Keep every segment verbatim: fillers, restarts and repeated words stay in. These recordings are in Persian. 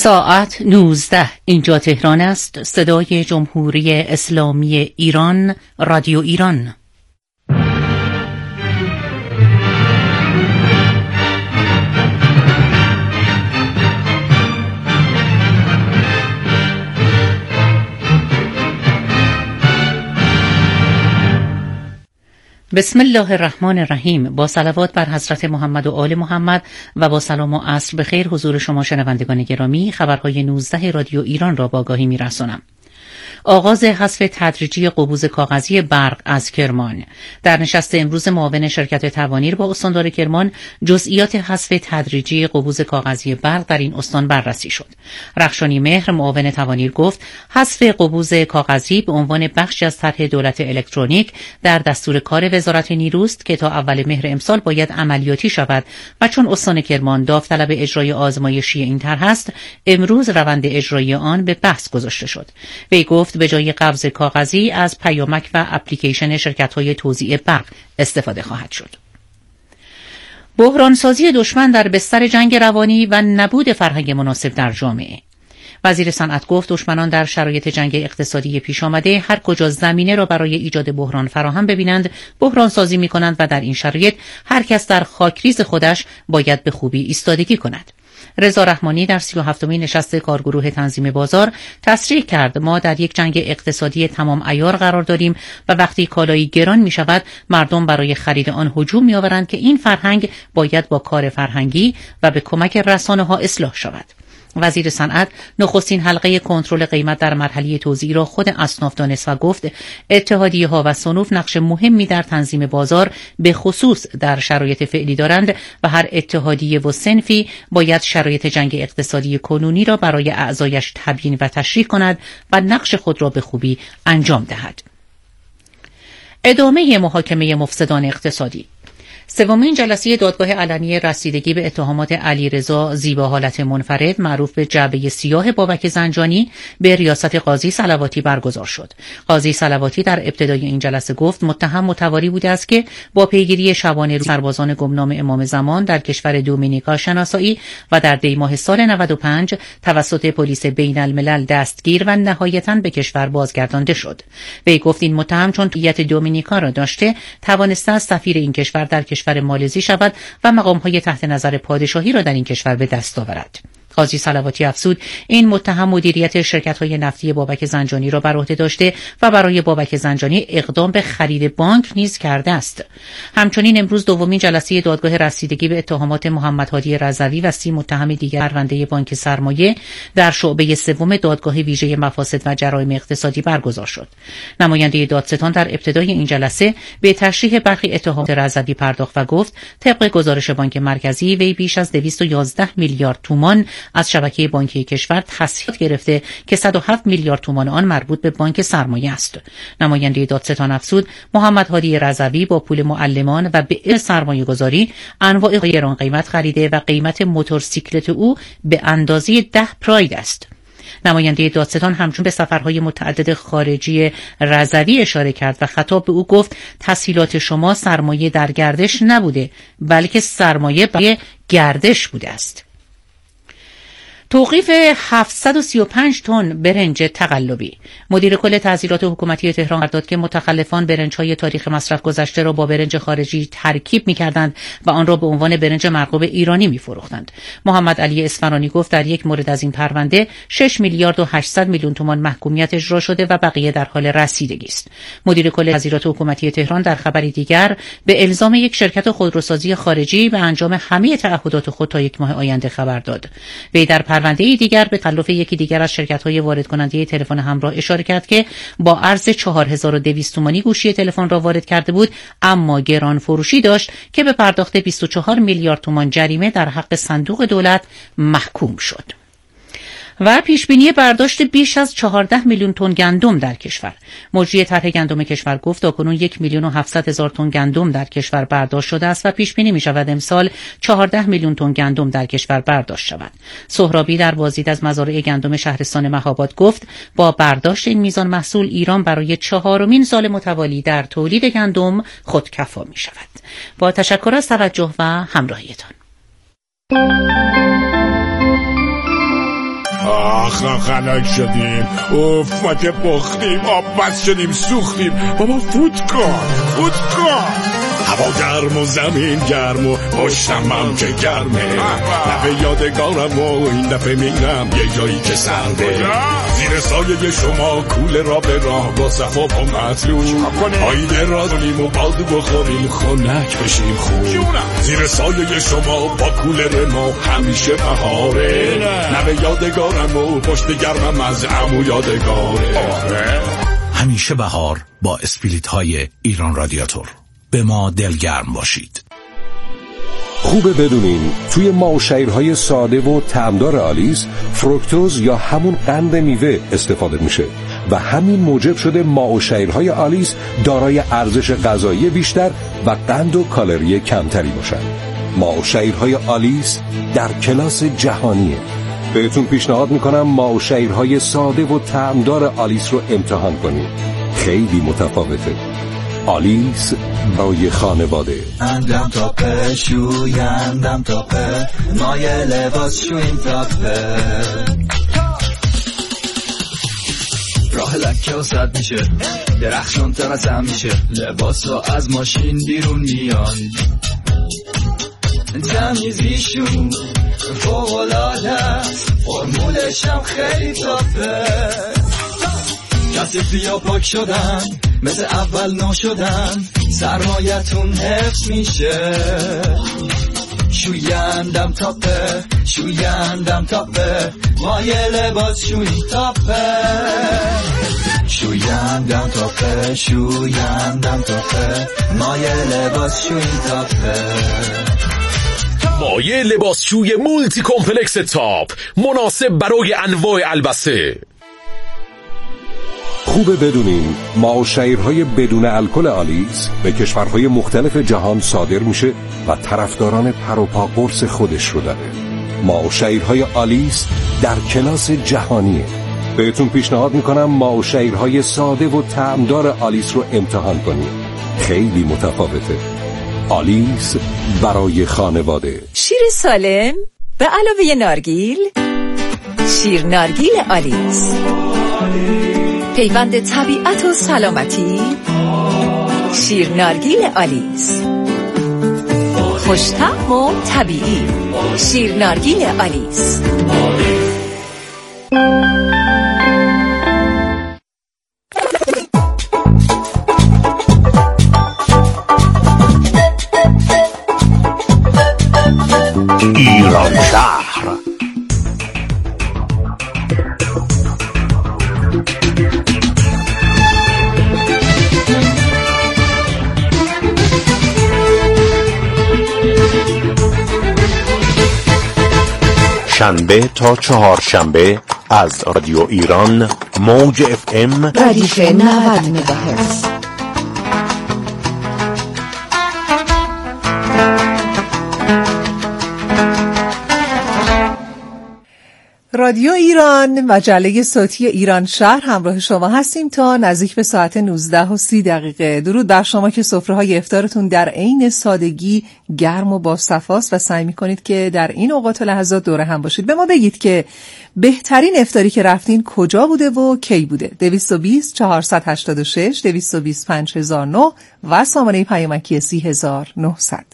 ساعت نوزده اینجا تهران است. صدای جمهوری اسلامی ایران، رادیو ایران. بسم الله الرحمن الرحیم. با صلوات بر حضرت محمد و آل محمد و با سلام و عصر بخیر حضور شما شنوندگان گرامی، خبرهای نوزده رادیو ایران را با آگاهی می‌رسانم. آغاز حذف تدریجی قبوز کاغذی برق از کرمان. در نشست امروز معاون شرکت توانیر با استاندار کرمان جزئیات حذف تدریجی قبوز کاغذی برق در این استان بررسی شد. رخشانی مهر معاون توانیر گفت حذف قبوز کاغذی به عنوان بخشی از طرح دولت الکترونیک در دستور کار وزارت نیروست که تا اول مهر امسال باید عملیاتی شود و چون استان کرمان داوطلب اجرای آزمایشی این طرح است، امروز روند اجرایی آن به بحث گذاشته شد. وی گفت به جای قبض کاغذی از پیامک و اپلیکیشن شرکت‌های توزیع برق استفاده خواهد شد. بحرانسازی دشمن در بستر جنگ روانی و نبود فرهنگ مناسب در جامعه. وزیر صنعت گفت دشمنان در شرایط جنگ اقتصادی پیش آمده هر کجا زمینه را برای ایجاد بحران فراهم ببینند بحران سازی می کنند و در این شرایط هر کس در خاکریز خودش باید به خوبی ایستادگی کند. رضا رحمانی در سی و هفتمین نشست کارگروه تنظیم بازار تصریح کرد ما در یک جنگ اقتصادی تمام عیار قرار داریم و وقتی کالایی گران می شود مردم برای خرید آن هجوم می آورند که این فرهنگ باید با کار فرهنگی و به کمک رسانه ها اصلاح شود. وزیر صنعت نخستین حلقه کنترل قیمت در مرحله توزیع را خود اصناف دانست و گفت اتحادیه ها و صنوف نقش مهمی در تنظیم بازار به خصوص در شرایط فعلی دارند و هر اتحادیه و صنفی باید شرایط جنگ اقتصادی کنونی را برای اعضایش تبیین و تشریح کند و نقش خود را به خوبی انجام دهد. ادامه محاکمه مفسدان اقتصادی. سومین جلسه دادگاه علنی رسیدگی به اتهامات علیرضا زیبا حالت منفرد معروف به جعبه سیاه بابک زنجانی به ریاست قاضی صلواتی برگزار شد. قاضی صلواتی در ابتدای این جلسه گفت متهم متواری بوده است که با پیگیری شبانه روز سربازان گمنام امام زمان در کشور دومینیکا شناسایی و در دی ماه سال نود و پنج توسط پلیس بین الملل دستگیر و نهایتاً به کشور بازگردانده شد. وی گفت این متهم چون هویت دومینیکا را داشته توانسته است سفیر این کشور در کشور مالزی شود و مقام‌های تحت نظر پادشاهی را در این کشور به دست آورد. قاضی صلواتی افزود این متهم مدیریت شرکت‌های نفتی بابک زنجانی را بر عهده داشته و برای بابک زنجانی اقدام به خرید بانک نیز کرده است. همچنین امروز دومین جلسه دادگاه رسیدگی به اتهامات محمد هادی رضوی و سی متهم دیگر پرونده بانک سرمایه در شعبه سوم دادگاه ویژه مفاسد و جرایم اقتصادی برگزار شد. نماینده دادستان در ابتدای این جلسه به تشریح برخی اتهامات رضوی پرداخت و گفت طبق گزارش بانک مرکزی وی بیش از دویست و یازده میلیارد تومان از شبکه بانکی کشور تسهیلات گرفته که صد و هفت میلیارد تومان آن مربوط به بانک سرمایه است. نماینده دادستان افزود محمد هادی رضوی با پول معلمان و به سرمایه گذاری انواع گران قیمت خریده و قیمت موتورسیکلت او به اندازه ده پراید است. نماینده دادستان همچون به سفرهای متعدد خارجی رضوی اشاره کرد و خطاب به او گفت تسهیلات شما سرمایه در گردش نبوده بلکه سرمایه برای گردش بوده است. توقیف هفتصد و سی و پنج تن برنج تقلبی. مدیر کل تحصیلات حکومتی تهران قرار داد که متخلفان برنج‌های تاریخ مصرف گذشته را با برنج خارجی ترکیب می‌کردند و آن را به عنوان برنج مرغوب ایرانی می‌فروختند. محمد علی اصفهانی گفت در یک مورد از این پرونده شش میلیارد و هشتصد میلیون تومان محکومیت اجرا شده و بقیه در حال رسیدگی است. مدیر کل تحصیلات حکومتی تهران در خبری دیگر به الزام یک شرکت خودروسازی خارجی به انجام همه تعهدات خود تا یک ماه آینده خبر داد. وی در پرونده دیگر به تخلف یکی دیگر از شرکت‌های وارد کننده تلفن همراه اشاره کرد که با ارز چهار هزار و دویست تومانی گوشی تلفن را وارد کرده بود اما گران فروشی داشت که به پرداخت بیست و چهار میلیارد تومان جریمه در حق صندوق دولت محکوم شد. و پیشبینی برداشت بیش از چهارده میلیون تن گندم در کشور. مجری طرح گندم کشور گفت تاکنون یک میلیون و هفتصد هزار تن گندم در کشور برداشت شده است و پیش بینی می شود امسال چهارده میلیون تن گندم در کشور برداشت شود. سهرابی در بازدید از مزارع گندم شهرستان مهاباد گفت با برداشت این میزان محصول ایران برای چهارمین سال متوالی در تولید گندم خودکفا می شود. با تشکر از توجه و همراهیتان. آخ خنک شدیم، اوف ما که بختیم، آب بس شدیم سوختیم. بابا فوت کن فوت کن. هوا گرم و زمین گرم و پشتم هم که گرمه، لبه یادگارم و این دفعه میرم یه جایی که سرده، زیر سایه شما کوله را به راه با صفا با مطلوب، آیده را کنیم و بادو بخوریم خنک بشیم خوب، زیر سایه شما با کوله ما همیشه بهاره، لبه یادگارم و پشت گرمم از عمو یادگاره. همیشه بهار با اسپریت های ایران رادیاتور. به ما دلگرم باشید. خوبه بدونین توی ماه‌وشیرهای ساده و طعمدار آلیس فروکتوز یا همون قند میوه استفاده میشه و همین موجب شده ماه‌وشیرهای آلیس دارای ارزش غذایی بیشتر و قند و کالری کمتری باشن. ماه‌وشیرهای آلیس در کلاس جهانیه. بهتون پیشنهاد میکنم ماه‌وشیرهای ساده و طعمدار آلیس رو امتحان کنید. خیلی متفاوته. آلیس برای خانواده. اندم تاپه شویندم تاپه مایه لباس شوین تاپه راه لکه و سد میشه درخشان ترسم میشه لباس ها از ماشین بیرون میان تمیزیشون فوق‌العاده فرمولش هم خیلی تاپه کسی یا پاک شدن مثل اول نو شدن سرمایتون حفظ میشه شویندم تاپه شویندم تاپه مایه لباس شوی تاپه شویندم تاپه شویندم تاپه مایه لباس شوی تاپه مایه لباس شوی مولتی کمپلکس تاپ مناسب برای انواع البسه. خوبه بدونین ماه‌وشیرهای بدون الکل آلیس به کشورهای مختلف جهان صادر میشه و طرفداران پر و پا قرص خودش رو داره. ماه‌وشیرهای آلیس در کلاس جهانیه. بهتون پیشنهاد میکنم ماه‌وشیرهای ساده و طعمدار آلیس رو امتحان کنید. خیلی متفاوته. آلیس برای خانواده. شیر سالم به علاوه نارگیل، شیر نارگیل آلیس، پیوند طبیعت و سلامتی. شیر نارگیل آلیس، خوش‌طعم و طبیعی. شیر نارگیل آلیس. ایران شهر. شنبه تا چهارشنبه از رادیو ایران موج اف ام ردیف نود مگاهرتز. رادیو ایران مجله صوتی ایران شهر همراه شما هستیم تا نزدیک به ساعت نوزده و سی دقیقه. درود بر شما که سفره‌های افطارتون در عین سادگی گرم و با صفاست و سعی می‌کنید که در این اوقات و لحظات دور هم باشید. به ما بگید که بهترین افطاری که رفتین کجا بوده و کی بوده؟ دویست و بیست چهارصد و هشتاد و شش دویست و بیست پنج هزار و نه و سامانه پیامکی سی هزار و نهصد.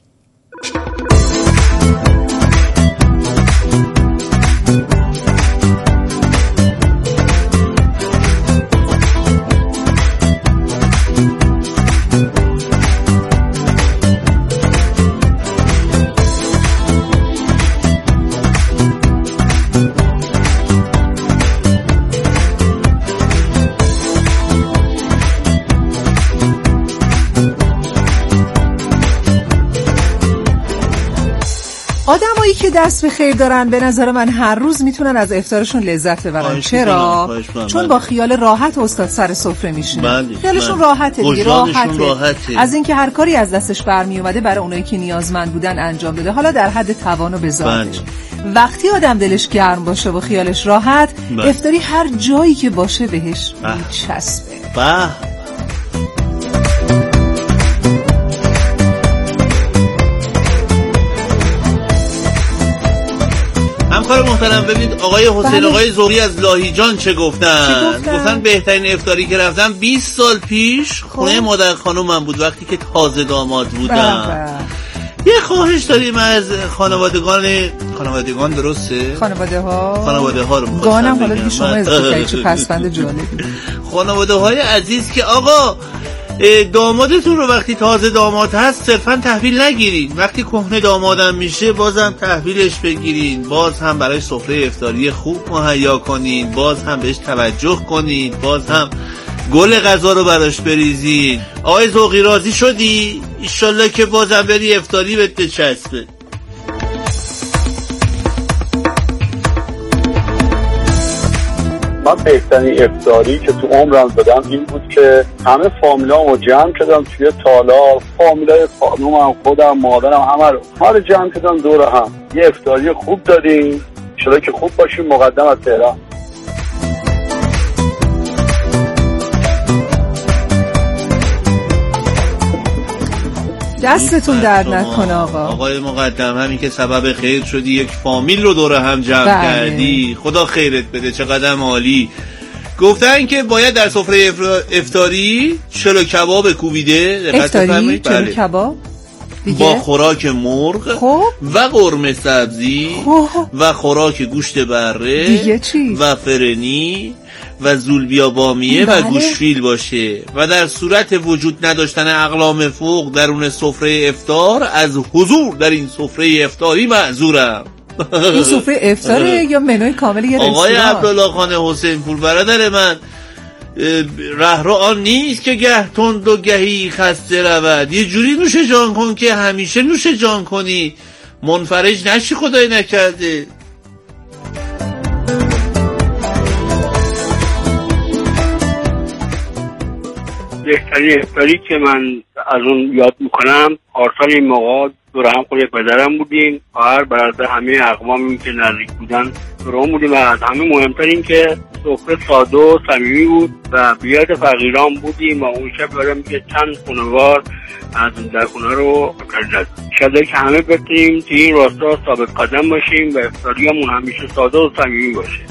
آدمایی که دست به خیر دارن به نظر من هر روز میتونن از افطارشون لذت ببرن. چرا؟ چون با خیال راحت استاد سر سفره میشینه. خیالشون راحته دیگه، راحته. راحته از اینکه هر کاری از دستش برمی اومده برای اونایی که نیازمند بودن انجام بده، حالا در حد توان و بذاتش. وقتی آدم دلش گرم باشه و خیالش راحت، بله. افطاری هر جایی که باشه بهش میچسبه. بله. همکار محترم، ببینید آقای حسین آقای زغی از لاهیجان چه گفتن؟ گفتن؟ گفتن بهترین افطاری که رفتم بیست سال پیش خونه مادر خانومم بود وقتی که تازه داماد بودم. یه خواهش داریم از خانوادگان خانوادگان درسته؟ خانواده ها خانواده ها رو گانم حالا دیگه شما اضافه چه پسفند جالبی. خانواده های عزیز که آقا دامادتون رو وقتی تازه داماد هست صرفا تحویل نگیرین، وقتی کهنه دامادم میشه بازم تحویلش بگیرین، باز هم برای سفره افطاری خوب مهیا کنین، باز هم بهش توجه کنین، باز هم گل غذا رو براش بریزین. آقای ذوقی راضی شدی؟ ایشالله که بازم بری افطاری بهت بچسبه. من بهترین افطاری که تو عمرم دادم این بود که همه فامیلامو جمع کردم توی تالار، فامیلای خانومم، خودم، مادرم، همه رو ما رو جمع کردم دور هم یه افطاری خوب دادیم. انشالله که خوب باشیم. مقدم از تهران. دستتون درد نکنه آقا. آقای مقدم همین که سبب خیر شدی، یک فامیل رو دور هم جمع بله. کردی، خدا خیرت بده، چقدر عالی. گفتن که باید در سفره افطاری چلو کباب کوبیده، افطاری چلو بله. کباب دیگه؟ با خوراک مرغ خوب؟ و قرمه سبزی خوب؟ و خوراک گوشت بره دیگه چی؟ و فرنی و زولبیا بامیه بله. و گوشفیل باشه و در صورت وجود نداشتن اقلام فوق درون سفره افطار از حضور در این سفره افطاری معذورم. این سفره افطاره یا منوی کامل یه رستوران؟ آقای عبدالله خان حسین پور برادر من، رهرو آن نیست که گه تند و گهی خسته رود، یه جوری نوش جان کن که همیشه نوش جان کنی، منفرج نشی خدای نکرده. بهترین افطاری که من از اون یاد میکنم، پارسال این موقع دور هم خود پدرم بودیم، خواهر برادر همه اقوامی که نزدیک بودن دور هم بودیم و از همه مهمتر این که سفره ساده و صمیمی بود و بیاد فقیران بودیم و اون شب یادم که چند خانوار از در خونه رو کردن. شاید که همه بتونیم توی این راستا ثابت قدم باشیم و افطاریمون همیشه ساده و صمیمی باشه.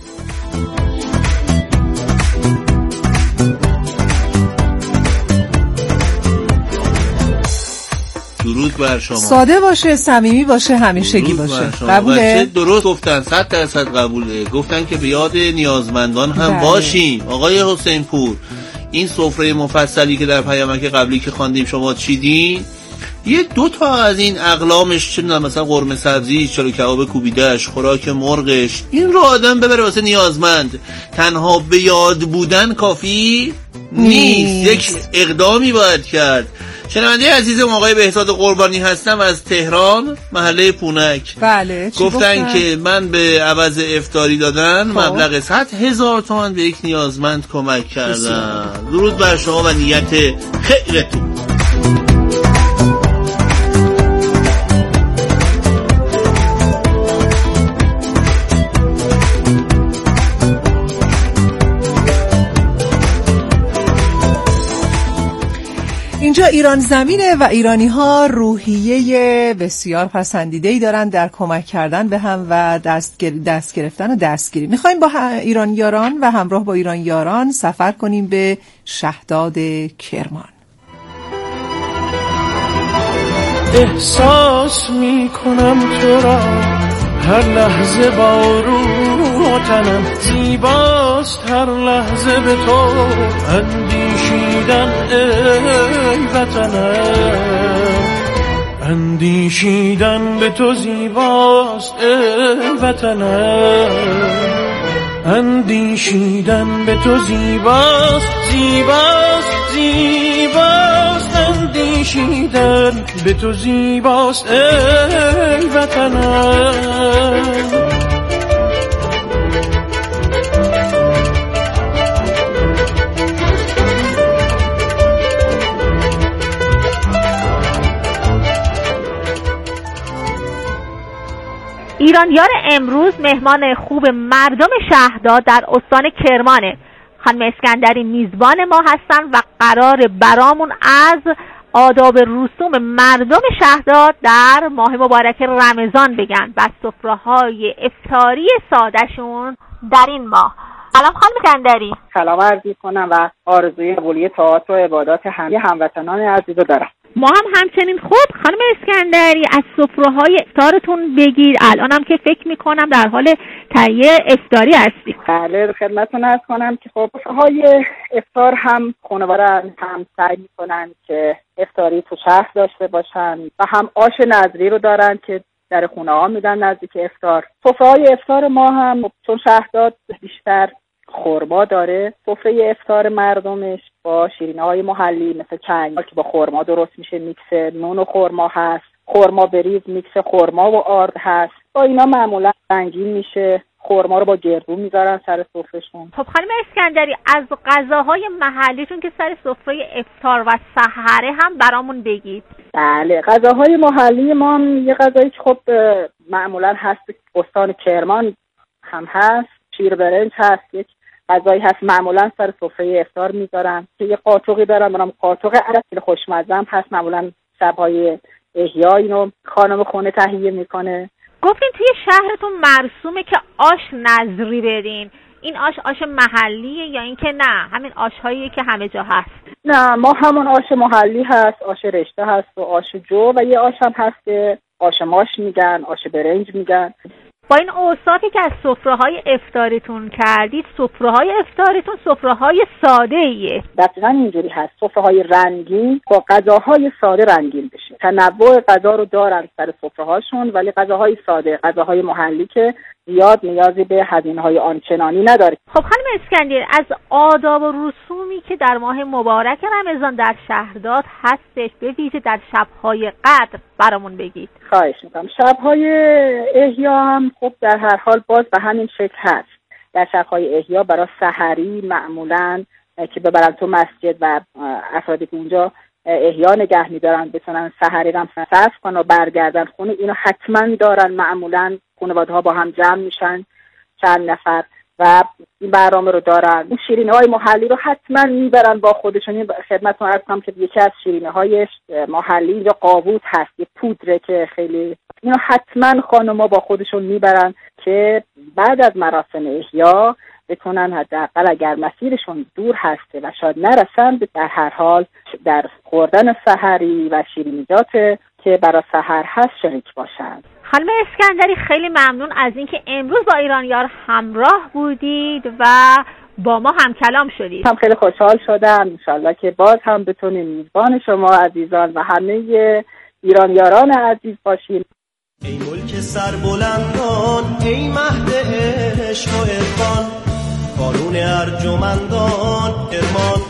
درود بر شما. ساده باشه، صمیمی باشه، همیشگی باشه. قبوله؟ درست گفتن، صد درصد قبوله. گفتن که به یاد نیازمندان هم بله. باشیم. آقای حسین پور، این سفره مفصلی که در پیامک قبلی که خواندیم شما چیدین، یه دو تا از این اقلامش، چه می‌دونم مثلا قرمه سبزی، چلو کباب کوبیده‌اش، خوراک مرغش، این رو آدم ببره واسه نیازمند. تنها به یاد بودن کافی نیست، یک اقدامی باید کرد. شنونده عزیزم آقای بهزاد قربانی هستم از تهران، محله پونک. بله. گفتن, گفتن که من به عوض افطاری دادن خب. مبلغ صد هزار تومان به یک نیازمند کمک کردم. درود بر شما و نیت خیرتون. اینجا ایران زمینه و ایرانی ها روحیه بسیار پسندیده‌ای دارن در کمک کردن به هم و دست, دست گرفتن و دستگیری. میخوایم با ایران یاران و همراه با ایران یاران سفر کنیم به شهداد کرمان. احساس میکنم تو را هر لحظه با روح تنم، زیباست هر لحظه به تو اندیشیدن ای وطنم، اندیشیدن به تو زیباست ای وطنم، اندیشیدن به تو زیباست زیباست زیباست، اندیشیدن به تو زیباست ای وطنم. ایران یار امروز مهمان خوب مردم شهداد در استان کرمانه. خانم اسکندری میزبان ما هستن و قرار برامون از آداب رسوم مردم شهرداد در ماه مبارک رمضان بگن و سفره‌های افطاری سادهشون در این ماه. سلام خانم اسکندری. سلام عرض می‌کنم و آرزوی قبولی طاعات و عبادات همه هموطنان عزیز رو دارم. ما هم همچنین. خب خانم اسکندری، از سفره‌های افطارتون بگید. الانم که فکر می‌کنم در حال تهیه افطاری هستید. بله، خدمتتون عرض کنم که خب سفره‌های افطار هم خانواده‌ها هم سعی می‌کنن که افطاری تو شهر داشته باشن و هم آش نظری رو دارن که در خونه ها میدن نزدیک افطار. سفره‌های افطار ما هم چون شهرداد بیشتر خرما داره، سفره افطار مردمش با شیرینی‌های محلی مثل چنگ که با خرما درست میشه، میکس نون و خرما هست، خرما بریز میکس خرما و آرد هست. با اینا معمولا رنگین میشه. خرما رو با گردو میذارن سر سفرهشون. خب خانم اسکندری، از غذاهای محلیتون که سر سفره افطار و سحره هم برامون بگید. بله، غذاهای محلی ما هم یه غذایی که خب معمولا هست، استان کرمان هم هست، شیر برنج هست، یک غذایی هست معمولا سر سفره افطار میذارن که یه قاطقی دارن، برام قاطق عرب که خوشمزه هم هست. معمولا شب‌های احیا اینو خانم خونه تهیه میکنه. گفتین توی شهرتون مرسومه که آش نظری بدین. این آش آش محلیه یا اینکه نه همین آش‌هایی که همه جا هست؟ نه، ما همون آش محلی هست، آش رشته هست و آش جو و یه آش هم هست که آش ماش میگن، آش برنج میگن. با این اوصافی که از سفره‌های افطاریتون کردید، سفره‌های افطاریتون سفره‌های ساده‌ایه. دقیقاً اینجوری هست. سفره‌های رنگین با غذاهای ساده رنگین بشه. تنوع غذا رو دارن سر سفره‌هاشون، ولی غذاهای ساده، غذاهای محلی که زیاد نیازی به هزینه‌های آنچنانی نداره. خب خانم اسکندری، از آداب و رسومی که در ماه مبارک رمضان در شهرداد هستش، به ویژه در شب‌های قدر برامون بگید. خواهش می‌کنم. شب‌های احیا هم خب در هر حال باز به همین شکل هست. در شب‌های احیا برای سحری معمولاً که ببرن تو مسجد و افرادی که اونجا احیا نگه می‌دارن بتونن سحری هم صرف کنن و برگردن خونه، اینو حتما دارن. معمولاً خانواده‌ها با هم جمع میشن چند نفر و این برنامه رو دارن. اون شیرینی‌های محلی رو حتما میبرن با خودشون. خدمتتون عرض کنم که یکی از شیرینی‌های محلی اینجا قاووس هست، یه پودره که خیلی اینو حتما خانم‌ها با خودشون میبرن که بعد از مراسم احیا بتونن حداقل اگر مسیرشون دور هسته و شاید نرسن در هر حال در خوردن سحری و شیرینیات که برای سحر هست شریک باشن. خانم اسکندری، خیلی ممنون از اینکه امروز با ایرانیار همراه بودید و با ما هم کلام شدید. هم خیلی خوشحال شدم. انشالله که باز هم بتونیم میزبان شما عزیزان و همه ایرانیاران عزیز باشیم. ای ملک سربلندان، ای مهد عشق و عرفان، قانون ارجمندان ارمان،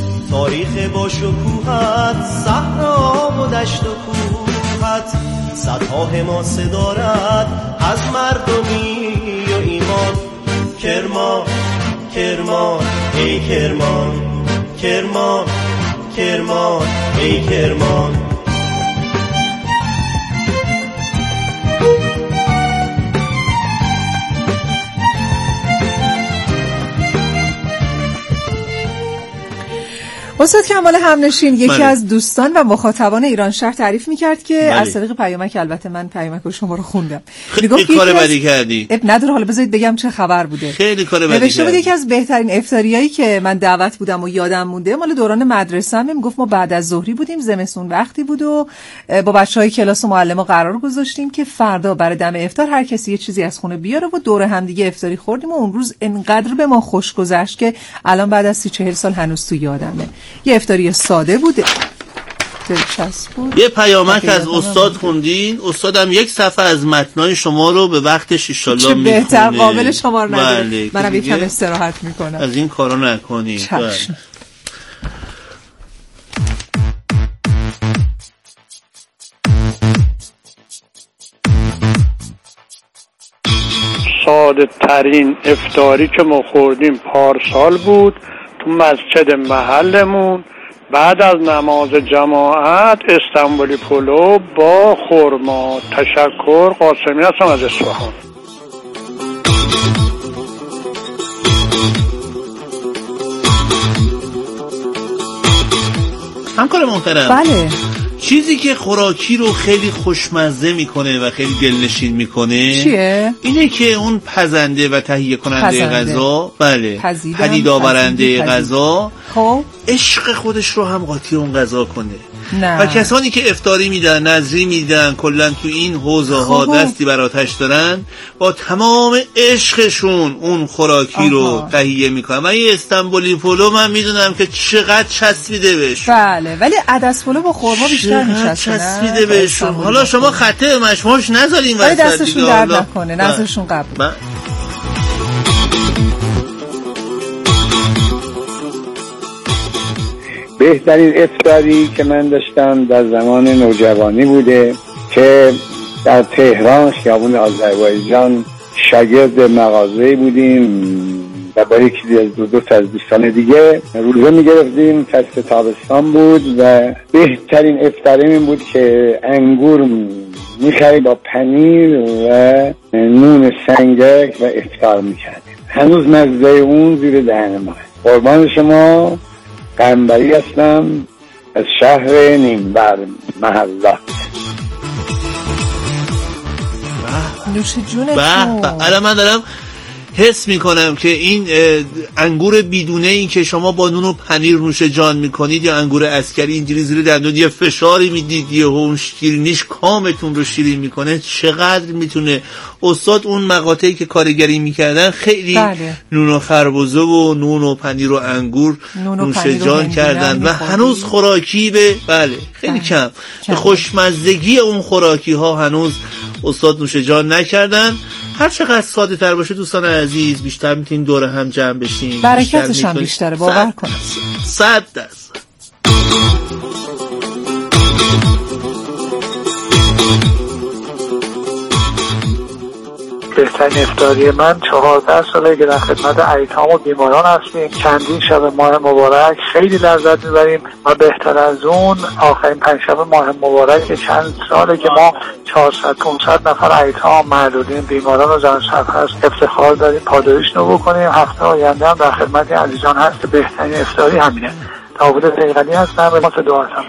تاریخ با شکوهت، صحرا و دشت و کوهت، صدها حماسه دارد از مردمی و ایمان. کرمان کرمان ای کرمان، کرمان کرمان ای کرمان. استاد کمال همنشین یکی بله. از دوستان و مخاطبان ایران شهر تعریف میکرد که بله. از طریق پیامک، البته من پیامک رو شما رو خوندم، خیلی کار بدی کردی. اب نداره، حالا بذارید بگم چه خبر بوده. خیلی کار بدی کردی. نوشته بود یکی از بهترین افطاریایی که من دعوت بودم و یادم مونده مال دوران مدرسه‌ام. میگفت ما بعد از ظهری بودیم، زمستون وقتی بود و با بچهای کلاس و معلم‌ها قرار گذاشتیم که فردا برای دم افطار هر کسی یه چیزی از خونه بیاره و دور هم دیگه افطاری خوردیم و اون روز انقدر به ما خوش گذشت که الان بعد از سی چهل سال هنوز تو یادمه. یه افطاری ساده بوده. بود. یه پیامک از استاد خوندین، استادم یک صفحه از متنای شما رو به وقتش ان شاء الله میخونه. بهتر قابل شما رو نداره. منم یکم استراحت میکنم. از این کارا نکنی. ساده ترین افطاری که ما خوردیم پارسال بود تو مسجد محلمون. بعد از نماز جماعت استانبولی پلو با خرما. تشکر. قاسمی هستم از اصفهان. هم همکار محترم. بله. چیزی که خوراکی رو خیلی خوشمزه میکنه و خیلی دلنشین میکنه چیه؟ اینه که اون پزنده و تهیه کننده غذا، بله، پدید آورنده غذا، خب عشق خودش رو هم قاطی اون غذا کنه. نه. و کسانی که افطاری میدن، نظری میدن، کلا تو این حوزه ها دستی بر آتش دارن، با تمام عشقشون اون خوراکی آها. رو تهیه میکنن. من این استانبولی پلو من میدونم که چقدر چسبیده بهشون. بله، ولی عدس پلو با خرما بیشتر میچسبه. چسبیده بهشون. حالا شما خطه مشماش نذارین ولی دستشون درد نکنه، نظرشون قبول. بهترین افطاری که من داشتم در زمان نوجوانی بوده که در تهران خیابون آذربایجان شاگرد مغازه‌ای بودیم و با یکی از دو دو تا از دوستان دیگه روزه می‌گرفتیم. فصل تابستان بود و بهترین افطاریمون بود که انگور می‌خریم با پنیر و نون سنگک و افطار می‌کردیم. هنوز مزه اون زیر دهن ما. قربان شما قنبری هستم از شهر نیمبر محلات. نوش جونتون. به الان من دارم حس میکنم که این انگور بیدونه این که شما با نون و پنیر نوش جان میکنید یا انگور عسکری اینجوری زیر دندون یه فشاری میدید یه اون شیرینیش کامتون رو شیرین میکنه، چقدر میتونه. استاد اون مقاطعی که کارگری میکردن خیلی بله. نون و خربزه و نون و پنیر و انگور نوش جان کردن و هنوز خوراکی به بله خیلی بله. کم به خوشمزدگی اون خوراکی ها هنوز استاد نوش جان نکردن. هر چقدر ساده تر باشه دوستان عزیز بیشتر میتونیم دور هم جمع بشیم، برکتش هم بیشتره، باور کنید. صد درصد. بهترین افطاری من چهارده ساله که در خدمت ایتام و بیماران هستیم. چندین شب ماه مبارک خیلی لذت میبریم و بهتر از اون آخرین پنج شب ماه مبارک چند ساله که ما چهارصد پانصد نفر ایتام، معلولین، بیماران و زن سرپرست افتخار داریم پادریش رو بکنیم. هفته آینده هم در خدمت عزیزان هست. بهترین افطاری همینه. داوود پیغلی هستم، به ما دعا هستم.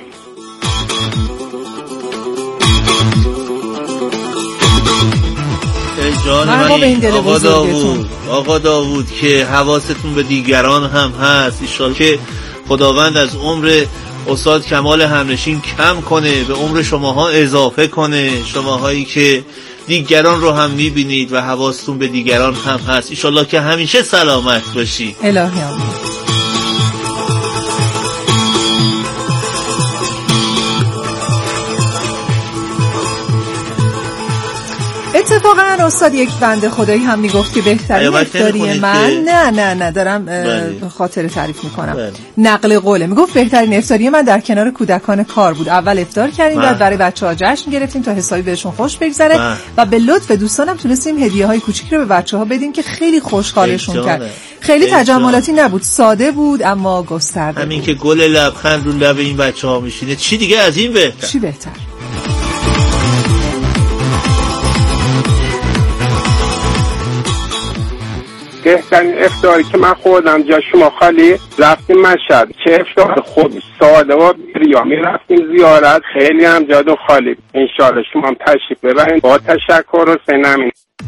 جان من آقا داوود آقا داوود که حواستون به دیگران هم هست. ایشالله که خداوند از عمر استاد کمال همنشین کم کنه، به عمر شماها اضافه کنه، شماهایی که دیگران رو هم میبینید و حواستون به دیگران هم هست. ایشالله که همیشه سلامت باشی. الهی آمین. اتفاقا استاد یک بنده خدایی هم میگفت که بهترین افطاری من نه نه نه دارم خاطره تعریف میکنم بله. نقل قوله. میگفت بهترین افطاری من در کنار کودکان کار بود. اول افطار کردیم بعد برای بچه‌ها جشن گرفتیم تا حسابی بهشون خوش بگذره بله. و به لطف دوستانم تونستیم هدیه‌های کوچیکی رو به بچه‌ها بدیم که خیلی خوشحالشون کرد. خیلی تجملاتی نبود، ساده بود اما گسترده. همین که گل لبخند رو لب این بچه‌ها میشینه چی دیگه از این بهتر؟ چی بهتر؟ بهترین افطاری که من خوردم جا شما خالی رفتیم مشهد. چه افطار خوب ساده و بیریامی رفتیم زیارت، خیلی هم جادو خالی. انشالله شما هم تشریف ببرید. با تشکر حسین امین.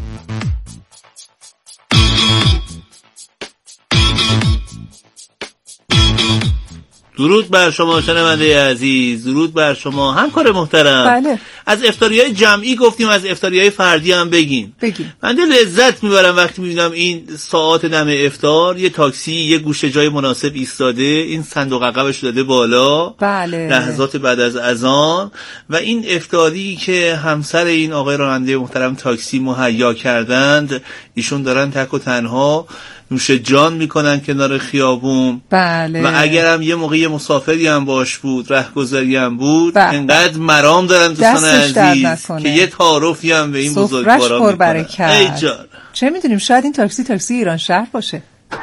درود بر شما شنونده عزیز، درود بر شما همکار محترم. بله. از افطاری‌های جمعی گفتیم، از افطاری‌های فردی هم بگیم. بگیم. من لذت میبرم وقتی میبینم این ساعات دم افطار یه تاکسی یه گوشه جای مناسب ایستاده، این صندوق عقبش داده بالا. بله. لحظات بعد از اذان و این افطاری که همسر این آقای راننده محترم تاکسی مهیا کردند، ایشون دارن تک و تنها نوش جان میکنن کنار خیابون. بله. و اگرم یه موقعی مسافری هم باش بود، رهگذری هم بود، بله. انقدر مرام دارن دوستان عزیز که یه تعارفی هم به این بزرگوارا میکنن. ای جان چه میدونیم شاید این تاکسی تاکسی ایران شهر باشه.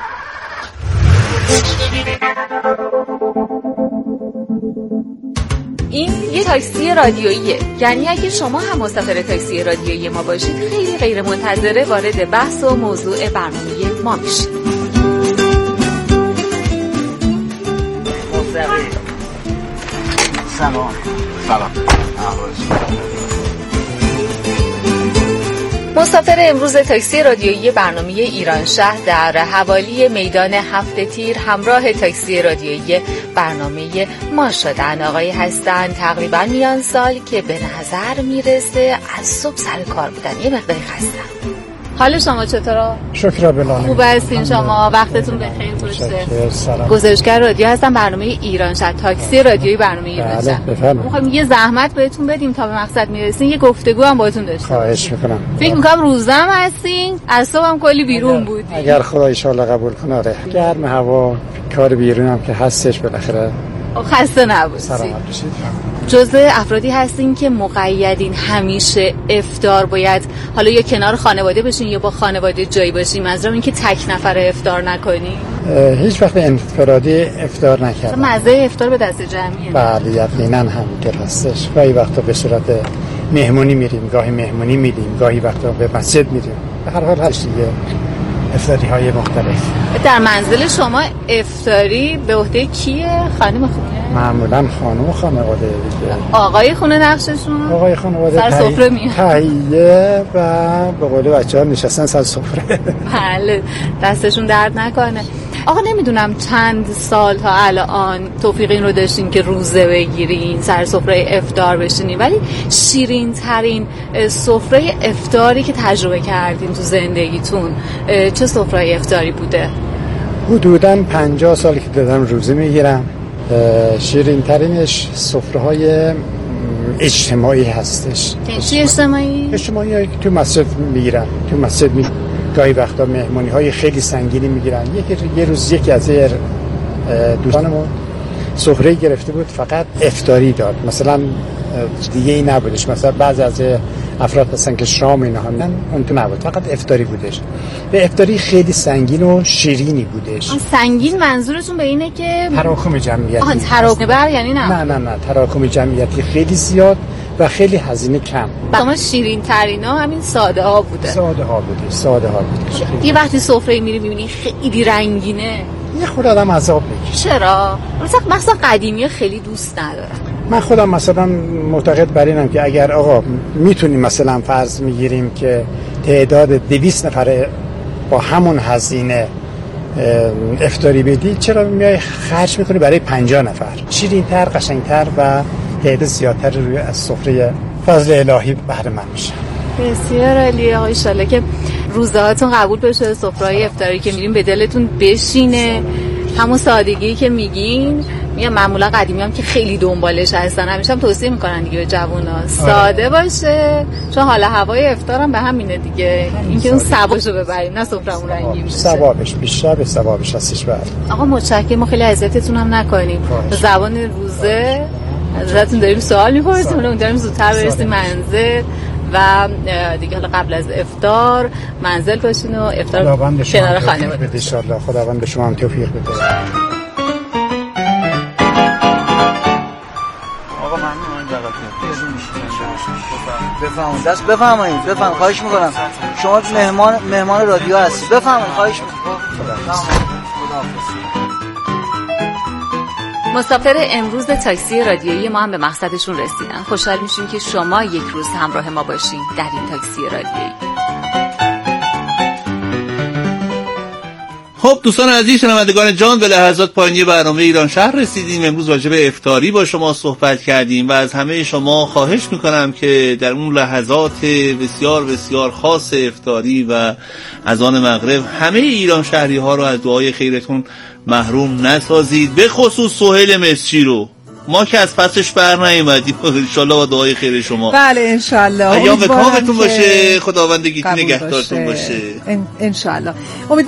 این یه تاکسی رادیوییه، یعنی اگه شما هم مسافر تاکسی رادیویی ما باشید خیلی غیر منتظره وارد بحث و موضوع برنامه ما میشید. سلام. سلام. مسافر امروز تاکسی رادیویی برنامه ایران شهر در حوالی میدان هفت تیر همراه تاکسی رادیویی برنامه ما شدن. آقای هستن تقریبا میان سال که به نظر میرسه از صبح سر کار بودن، یه مقداری خستن. حال شما چطوره؟ شکر بالله. خوب هستین شما؟ وقتتون بخیر باشه. گزارشگر رادیو هستم برنامه ایران شهر، تاکسی رادیویی برنامه ایران شهر. میخوایم یه زحمت بهتون بدیم تا به مقصد میرسین، یه گفتگو هم باهاتون داشته باشیم. خواهش میکنم. فکر میکنم روزم هستین، از صبح هم کلی بیرون بودین. اگر خدا ان شاء الله قبول کنه آره. گرم هوا، کار بیرون هم که هستش بالاخره. خسته نباشید. سلامت باشید. جزء افرادی هستین که مقیدین همیشه افطار باید حالا یا کنار خانواده بشین یا با خانواده جایی باشین؟ منظورم این که تک نفر افطار نکنین. هیچ وقت انفرادی افطار نکردم. مزه افطار به دست جمعیه. بله یقینا همینطور هستش. گاهی وقتا به صورت مهمونی میریم، گاهی مهمونی میدیم، گاهی وقتا به مسجد میریم. به هر حال هست دیگه افطاری های مختلف. در منزل شما افطاری به عهده کیه؟ خانم خونه؟ معمولا خانم و خانواده دیگه. آقای خونه نقششون؟ آقای خانواده سر سفره میاد. تهیه و به قول بچه‌ها نشستن سر سفره. بله دستشون درد نکنه. آقا نمیدونم چند سال تا الان توفیق این رو داشتین که روزه بگیرین، سر سفره افطار بشینین، ولی شیرین ترین سفره افطاری که تجربه کردین تو زندگیتون چه سفره افطاری بوده؟ حدوداً پنجاه سال که دادم روزه میگیرم. شیرین ترینش سفره های اجتماعی هستش. چی اجتماعی؟ اجتماعی که تو مسجد میگیرن. تو مسجد می گاهی وقتا مهمونی های خیلی سنگینی میگیرن. یکی یه روز یکی از دوستانمون سفره گرفته بود فقط افطاری داد، مثلا دیگه ای نبودش، مثلا بعضی از افراد هستن که شام اینا هم اون تو نبود، فقط افطاری بودش. به افطاری خیلی سنگین و شیرینی بودش. سنگین منظورتون به اینه که تراکم جمعیتی؟ آها تراکم بر یعنی نه نه نه نه تراکم جمعیتی خیلی زیاد و خیلی هزینه کم. شما شیرین ترینا همین ساده ها بوده. ساده ها بوده ساده ها بوده. یه وقتی سفره میری میبینی خیلی رنگینه، یه خود آدم عذاب میکشه. چرا؟ مثلا مثلا قدیمی خیلی دوست ندارم. من خودم مثلا معتقد بر اینم که اگر آقا میتونیم مثلا فرض میگیریم که تعداد دویست نفر با همون هزینه افطاری بدی، چرا میای خرج میکنی برای پنجاه نفر؟ شیرین‌تر، قشنگتر و تعداد زیادتر روی از سفره فضل الهی بهره مند میشه. بسیار عالیه آقای انشالله که روزهاتون قبول بشه، سفره افطاری که میریم به دلتون بشینه، همون سادگی که میگین. میگم معمولا قدیمی هم که خیلی دنبالش هستن، همیشه هم توصیه میکنن دیگه به جوونا ساده باشه، چون حالا هوای افطارم به همینه دیگه، اینکه اون ثوابشو ببریم نه سفرمون رنگی بشه. ثوابش بیشتر به ثوابش هستش. بعد آقا متشکرم، ما خیلی اذیتتون هم نکنیم. زبان روزه ازتون داریم سوال میپرسیم، اون داریم زودتر برسیم منزل و دیگه حالا قبل از افطار منزل باشین و افطار کنار خانواده. ان شاء الله خداوند به شما هم توفیق بده. آقا ممنون بفرمایید. دست بفرمایید. بفرمایید. خواهش میکنم. شما مهمان مهمان رادیو هستید. بفرمایید. خواهش میکنم. مسافر امروز تاکسی رادیویی ما هم به مقصدشون رسیدن. خوشحال میشیم که شما یک روز همراه ما باشین در این تاکسی رادیویی. خب دوستان عزیز شنوندگان جان، به لحظات پایانی برنامه ایران شهر رسیدیم. امروز راجع به افطاری با شما صحبت کردیم و از همه شما خواهش میکنم که در اون لحظات بسیار بسیار خاص افطاری و اذان مغرب همه ایران شهری ها رو از دعای خیرتون محروم نسازید، به خصوص سهیل مسچی رو. ما که از پسش بر نیومدیم، انشالله با دعای خیر شما. بله انشالله. ایام به کامتون باشه، خداوند نگهدارتون باشه انشالله.